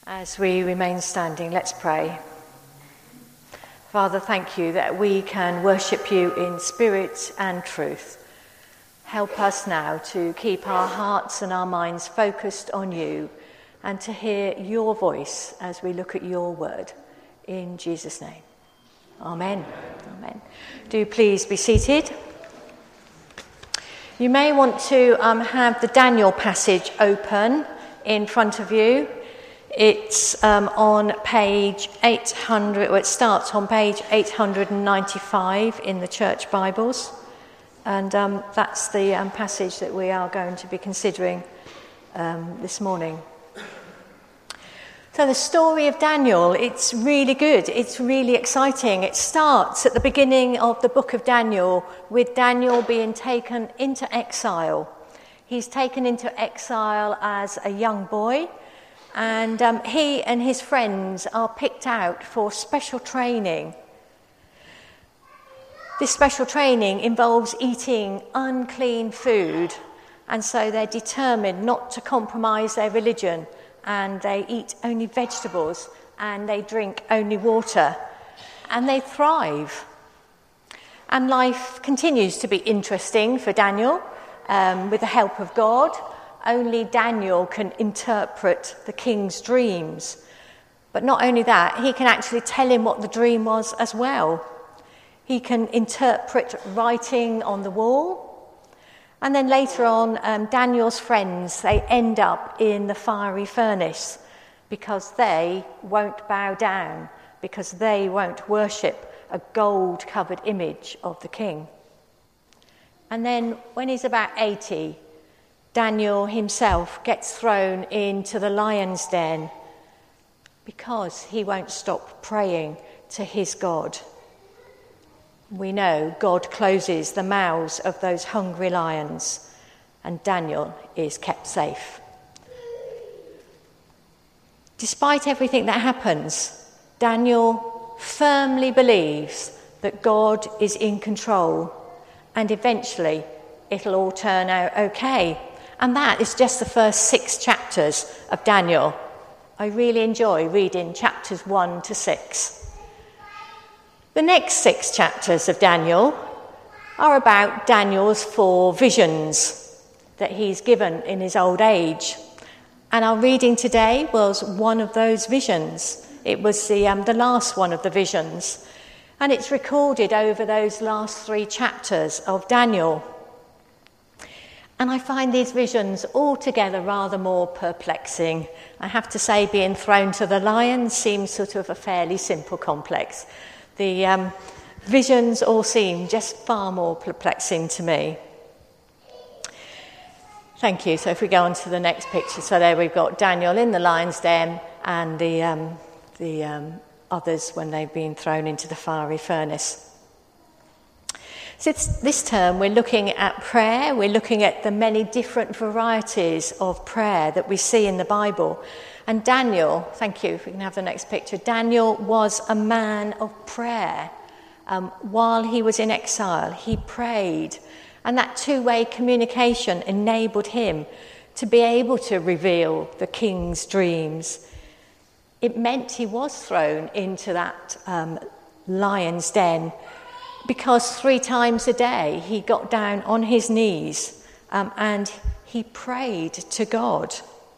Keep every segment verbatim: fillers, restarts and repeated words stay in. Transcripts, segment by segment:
As we remain standing, let's pray. Father, thank you that we can worship you in spirit and truth. Help us now to keep our hearts and our minds focused on you and to hear your voice as we look at your word. In Jesus' name. Amen. Amen. Do please be seated. You may want to um, have the Daniel passage open in front of you. It's um, on page eight hundred, well, it starts on page eight hundred ninety-five in the church Bibles. And um, that's the um, passage that we are going to be considering um, this morning. So the story of Daniel, it's really good. It's really exciting. It starts at the beginning of the book of Daniel with Daniel being taken into exile. He's taken into exile as a young boy. And um, he and his friends are picked out for special training. This special training involves eating unclean food, and so they're determined not to compromise their religion, and they eat only vegetables, and they drink only water, and they thrive. And life continues to be interesting for Daniel, um, with the help of God. Only Daniel can interpret the king's dreams. But not only that, he can actually tell him what the dream was as well. He can interpret writing on the wall. And then later on, um, Daniel's friends, they end up in the fiery furnace because they won't bow down, because they won't worship a gold-covered image of the king. And then when he's about eighty, Daniel himself gets thrown into the lion's den because he won't stop praying to his God. We know God closes the mouths of those hungry lions, and Daniel is kept safe. Despite everything that happens, Daniel firmly believes that God is in control, and eventually it'll all turn out okay. And that is just the first six chapters of Daniel. I really enjoy reading chapters one to six. The next six chapters of Daniel are about Daniel's four visions that he's given in his old age. And our reading today was one of those visions. It was the, um, the last one of the visions. And it's recorded over those last three chapters of Daniel. And I find these visions altogether rather more perplexing. I have to say, being thrown to the lions seems sort of a fairly simple complex. The um, visions all seem just far more perplexing to me. Thank you. So if we go on to the next picture. So there we've got Daniel in the lion's den and the, um, the um, others when they've been thrown into the fiery furnace. So this term we're looking at prayer, we're looking at the many different varieties of prayer that we see in the Bible. And Daniel, thank you, if we can have the next picture, Daniel was a man of prayer. Um, while he was in exile, he prayed. And that two-way communication enabled him to be able to reveal the king's dreams. It meant he was thrown into that um, lion's den, because three times a day he got down on his knees um, and he prayed to God.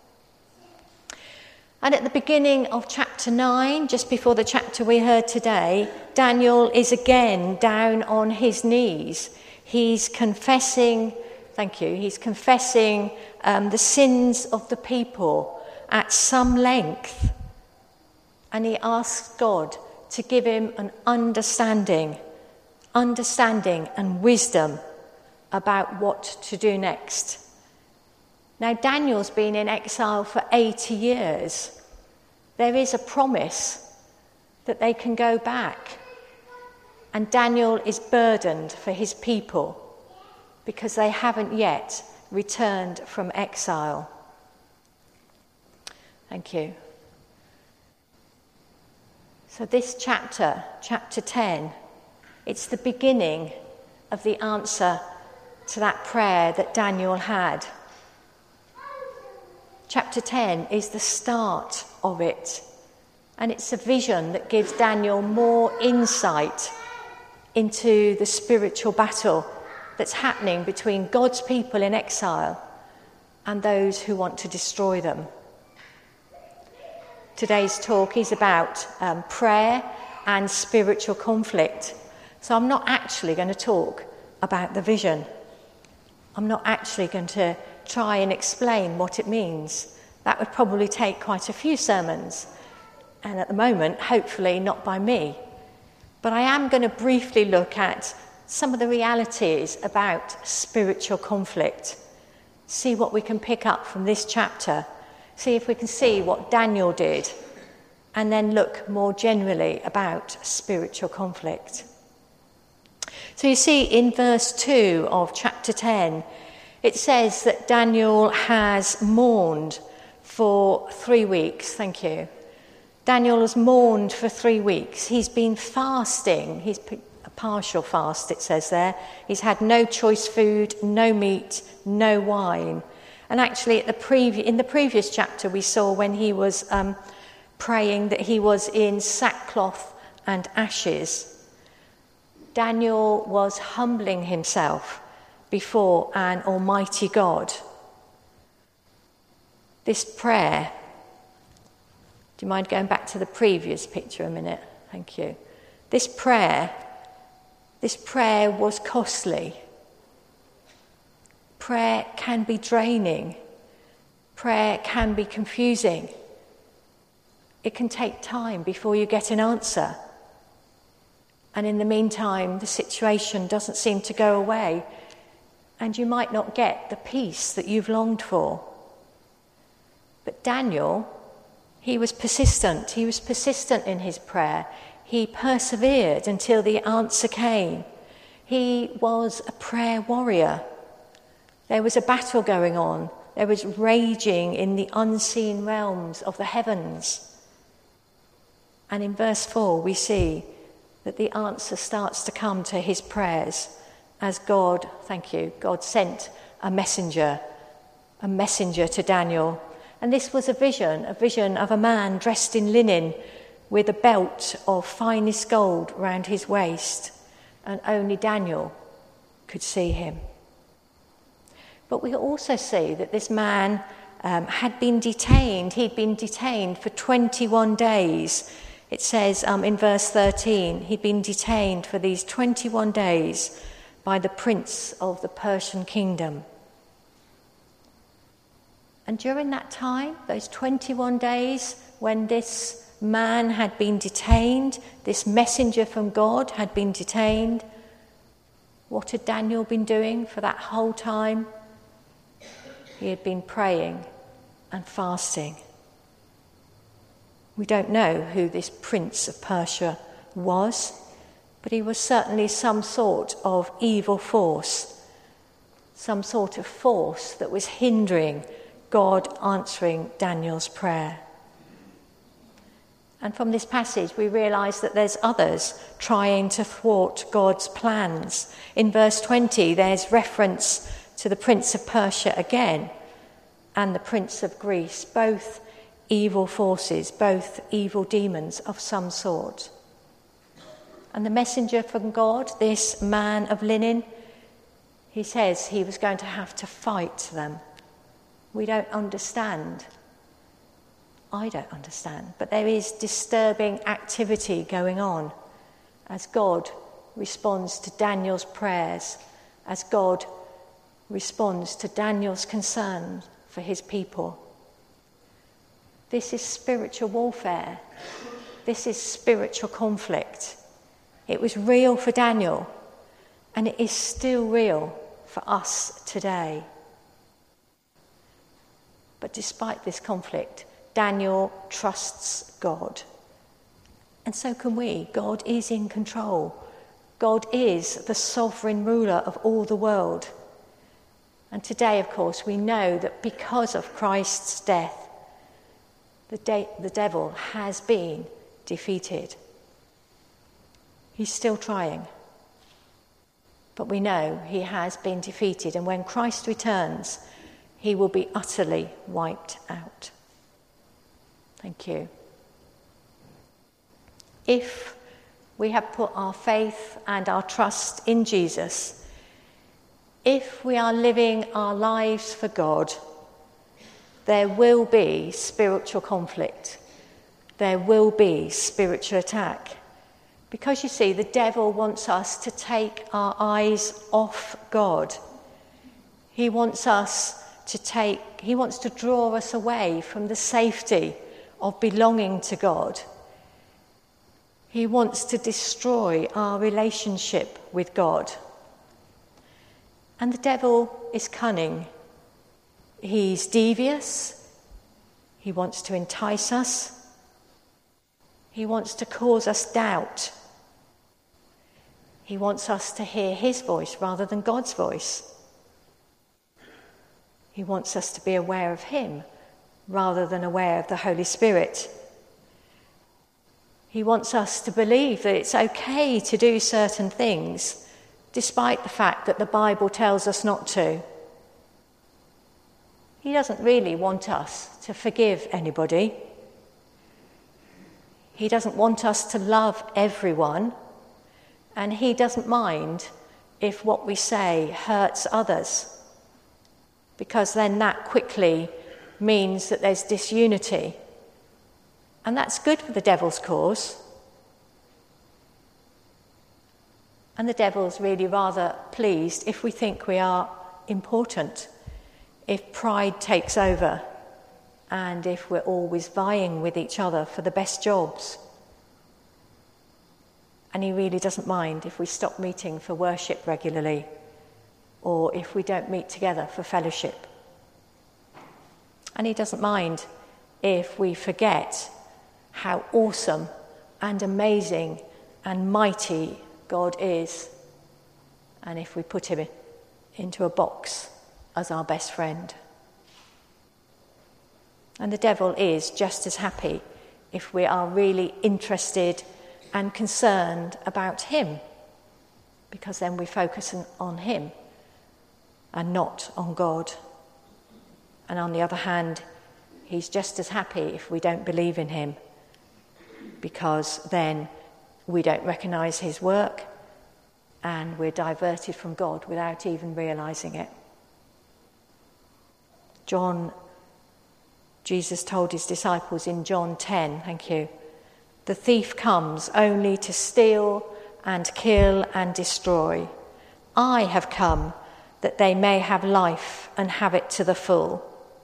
And at the beginning of chapter nine, just before the chapter we heard today, Daniel is again down on his knees. He's confessing, thank you, he's confessing um, the sins of the people at some length. And he asks God to give him an understanding understanding and wisdom about what to do next. Now, Daniel's been in exile for eighty years. There is a promise that they can go back. And Daniel is burdened for his people because they haven't yet returned from exile. Thank you. So this chapter, chapter ten, it's the beginning of the answer to that prayer that Daniel had. Chapter ten is the start of it. And it's a vision that gives Daniel more insight into the spiritual battle that's happening between God's people in exile and those who want to destroy them. Today's talk is about um, prayer and spiritual conflict. So I'm not actually going to talk about the vision. I'm not actually going to try and explain what it means. That would probably take quite a few sermons. And at the moment, hopefully not by me. But I am going to briefly look at some of the realities about spiritual conflict. See what we can pick up from this chapter. See if we can see what Daniel did. And then look more generally about spiritual conflict. So you see in verse two of chapter ten, it says that Daniel has mourned for three weeks. Thank you. Daniel has mourned for three weeks. He's been fasting. He's a partial fast, it says there. He's had no choice food, no meat, no wine. And actually, at the previ- in the previous chapter, we saw when he was um, praying that he was in sackcloth and ashes. Daniel was humbling himself before an almighty God. This prayer, do you mind going back to the previous picture a minute? Thank you. This prayer, this prayer was costly. Prayer can be draining. Prayer can be confusing. It can take time before you get an answer. And in the meantime, the situation doesn't seem to go away, and you might not get the peace that you've longed for. But Daniel, he was persistent. He was persistent in his prayer. He persevered until the answer came. He was a prayer warrior. There was a battle going on. There was raging in the unseen realms of the heavens. And in verse four, we see that the answer starts to come to his prayers as God, thank you, God sent a messenger, a messenger to Daniel. And this was a vision, a vision of a man dressed in linen with a belt of finest gold round his waist. And only Daniel could see him. But we also see that this man um, had been detained. He'd been detained for twenty-one days. It says um, in verse thirteen, he'd been detained for these twenty-one days by the prince of the Persian kingdom. And during that time, those twenty-one days, when this man had been detained, this messenger from God had been detained, what had Daniel been doing for that whole time? He had been praying and fasting. We don't know who this prince of Persia was, but he was certainly some sort of evil force, some sort of force that was hindering God answering Daniel's prayer. And from this passage, we realise that there's others trying to thwart God's plans. In verse twenty, there's reference to the prince of Persia again and the prince of Greece, both evil forces, both evil demons of some sort. And the messenger from God, this man of linen, he says he was going to have to fight them. We don't understand. I don't understand. But there is disturbing activity going on as God responds to Daniel's prayers, as God responds to Daniel's concern for his people. This is spiritual warfare. This is spiritual conflict. It was real for Daniel, and it is still real for us today. But despite this conflict, Daniel trusts God. And so can we. God is in control. God is the sovereign ruler of all the world. And today, of course, we know that because of Christ's death, the, de- the devil has been defeated. He's still trying. But we know he has been defeated. And when Christ returns, he will be utterly wiped out. Thank Thank you. If we have put our faith and our trust in Jesus, if we are living our lives for God, there will be spiritual conflict. There will be spiritual attack. Because you see, the devil wants us to take our eyes off God. He wants us to take, he wants to draw us away from the safety of belonging to God. He wants to destroy our relationship with God. And the devil is cunning. He's devious. He wants to entice us. He wants to cause us doubt. He wants us to hear his voice rather than God's voice. He wants us to be aware of him rather than aware of the Holy Spirit. He wants us to believe that it's okay to do certain things despite the fact that the Bible tells us not to. He doesn't really want us to forgive anybody. He doesn't want us to love everyone, and he doesn't mind if what we say hurts others, because then that quickly means that there's disunity. And that's good for the devil's cause. And the devil's really rather pleased if we think we are important, if pride takes over, and if we're always vying with each other for the best jobs. And he really doesn't mind if we stop meeting for worship regularly, or if we don't meet together for fellowship. And he doesn't mind if we forget how awesome and amazing and mighty God is, and if we put him into a box as our best friend. And the devil is just as happy if we are really interested and concerned about him, because then we focus on him and not on God. And on the other hand, he's just as happy if we don't believe in him, because then we don't recognise his work and we're diverted from God without even realising it. John, Jesus told his disciples in John ten, thank you, the thief comes only to steal and kill and destroy. I have come that they may have life and have it to the full.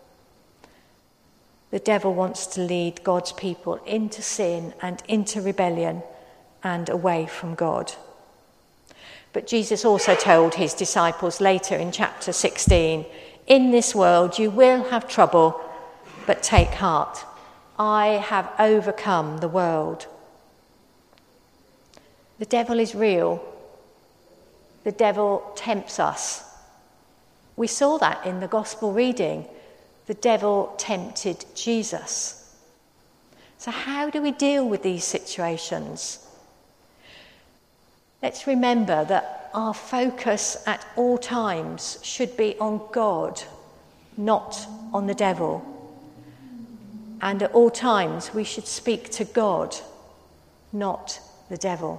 The devil wants to lead God's people into sin and into rebellion and away from God. But Jesus also told his disciples later in chapter sixteen, in this world you will have trouble, but take heart. I have overcome the world. The devil is real. The devil tempts us. We saw that in the gospel reading. The devil tempted Jesus. So how do we deal with these situations? Let's remember that our focus at all times should be on God, not on the devil. And at all times we should speak to God, not the devil.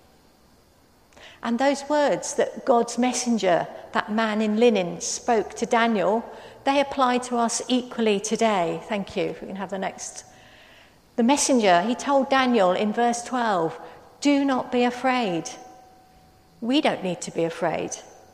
And those words that God's messenger, that man in linen, spoke to Daniel, they apply to us equally today. Thank you. If we can have the next. The messenger, he told Daniel in verse twelve, do not be afraid. We don't need to be afraid.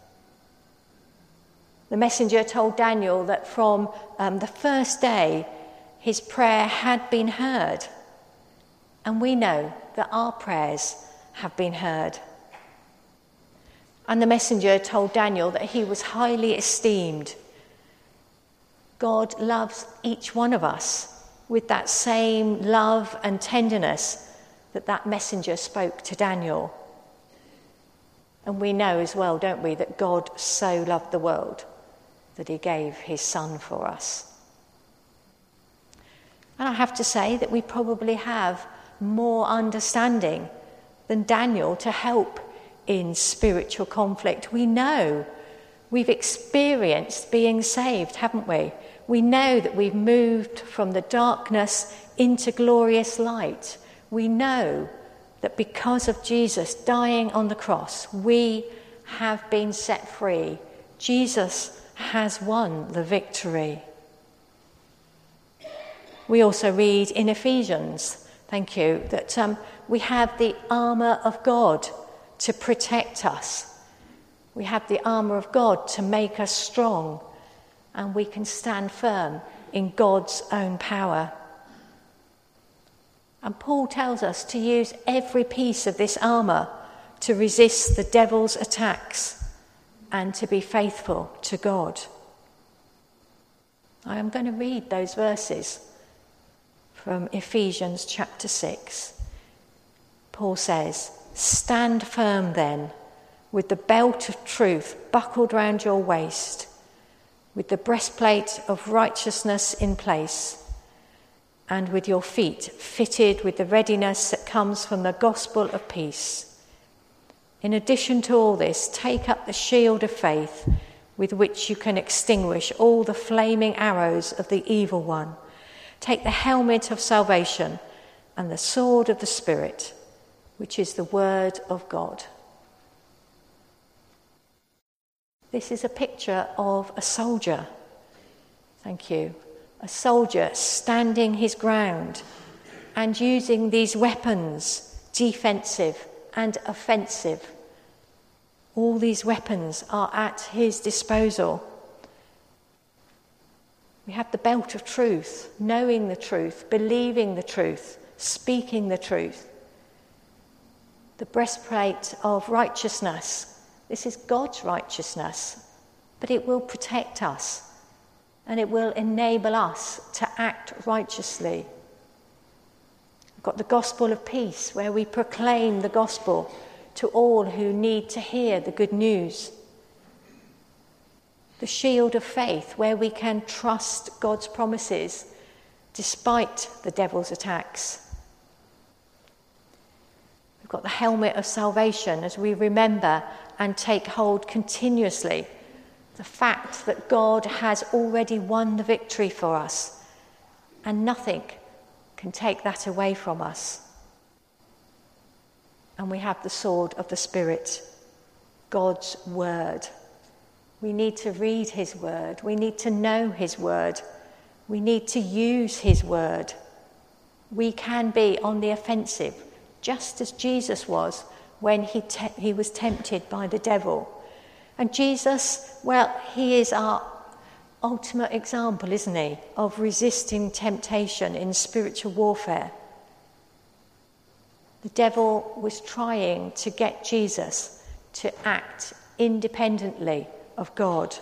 The messenger told Daniel that from um, the first day, his prayer had been heard. And we know that our prayers have been heard. And the messenger told Daniel that he was highly esteemed. God loves each one of us with that same love and tenderness that that messenger spoke to Daniel. And we know as well, don't we, that God so loved the world that he gave his son for us. And I have to say that we probably have more understanding than Daniel to help in spiritual conflict. We know, we've experienced being saved, haven't we? We know that we've moved from the darkness into glorious light. We know that because of Jesus dying on the cross, we have been set free. Jesus has won the victory. We also read in Ephesians, thank you, that um, we have the armour of God to protect us. We have the armour of God to make us strong, and we can stand firm in God's own power. And Paul tells us to use every piece of this armour to resist the devil's attacks and to be faithful to God. I am going to read those verses from Ephesians chapter six. Paul says, "Stand firm then, with the belt of truth buckled round your waist, with the breastplate of righteousness in place, and with your feet fitted with the readiness that comes from the gospel of peace. In addition to all this, take up the shield of faith, with which you can extinguish all the flaming arrows of the evil one. Take the helmet of salvation and the sword of the Spirit, which is the word of God." This is a picture of a soldier. Thank you. A soldier standing his ground and using these weapons, defensive and offensive. All these weapons are at his disposal. We have the belt of truth, knowing the truth, believing the truth, speaking the truth. The breastplate of righteousness. This is God's righteousness, but it will protect us and it will enable us to act righteously. We've got the gospel of peace, where we proclaim the gospel to all who need to hear the good news. The shield of faith, where we can trust God's promises despite the devil's attacks. We've got the helmet of salvation as we remember and take hold continuously the fact that God has already won the victory for us, and nothing can take that away from us. And we have the sword of the Spirit, God's word. We need to read his word. We need to know his word. We need to use his word. We can be on the offensive, just as Jesus was when he, te- he was tempted by the devil. And Jesus, well, he is our ultimate example, isn't he, of resisting temptation in spiritual warfare. The devil was trying to get Jesus to act independently of God.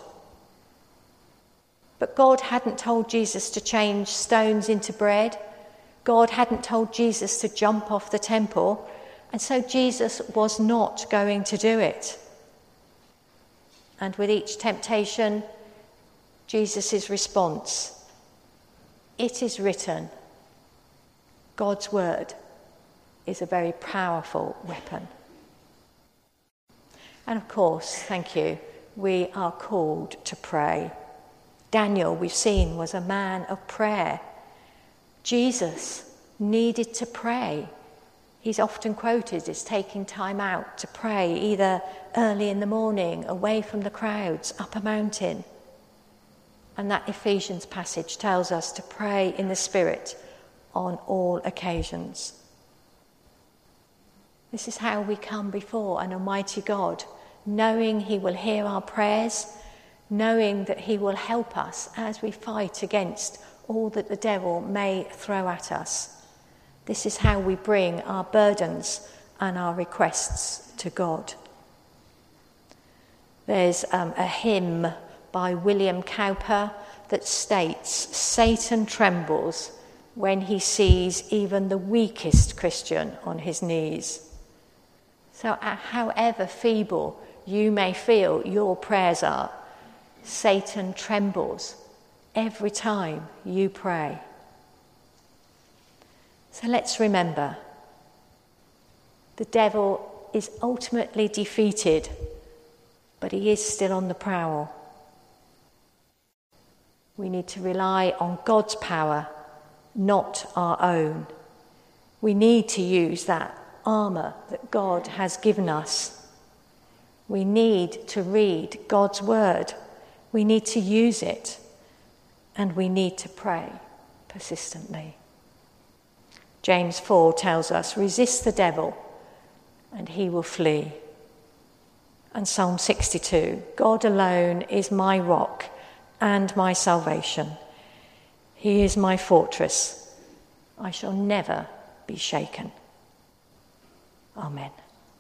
But God hadn't told Jesus to change stones into bread. God hadn't told Jesus to jump off the temple. And so Jesus was not going to do it. And with each temptation, Jesus' response, "It is written." God's word is a very powerful weapon. And of course, thank you, we are called to pray. Daniel, we've seen, was a man of prayer. Jesus needed to pray. He's often quoted as taking time out to pray, either early in the morning, away from the crowds, up a mountain. And that Ephesians passage tells us to pray in the Spirit on all occasions. This is how we come before an almighty God, knowing he will hear our prayers, knowing that he will help us as we fight against all that the devil may throw at us. This is how we bring our burdens and our requests to God. There's um, a hymn by William Cowper that states, "Satan trembles when he sees even the weakest Christian on his knees." So uh, however feeble you may feel your prayers are, Satan trembles every time you pray. So let's remember, the devil is ultimately defeated, but he is still on the prowl. We need to rely on God's power, not our own. We need to use that armour that God has given us. We need to read God's word. We need to use it. And we need to pray persistently. James four tells us, resist the devil and he will flee. And Psalm sixty-two, God alone is my rock and my salvation. He is my fortress. I shall never be shaken. Amen.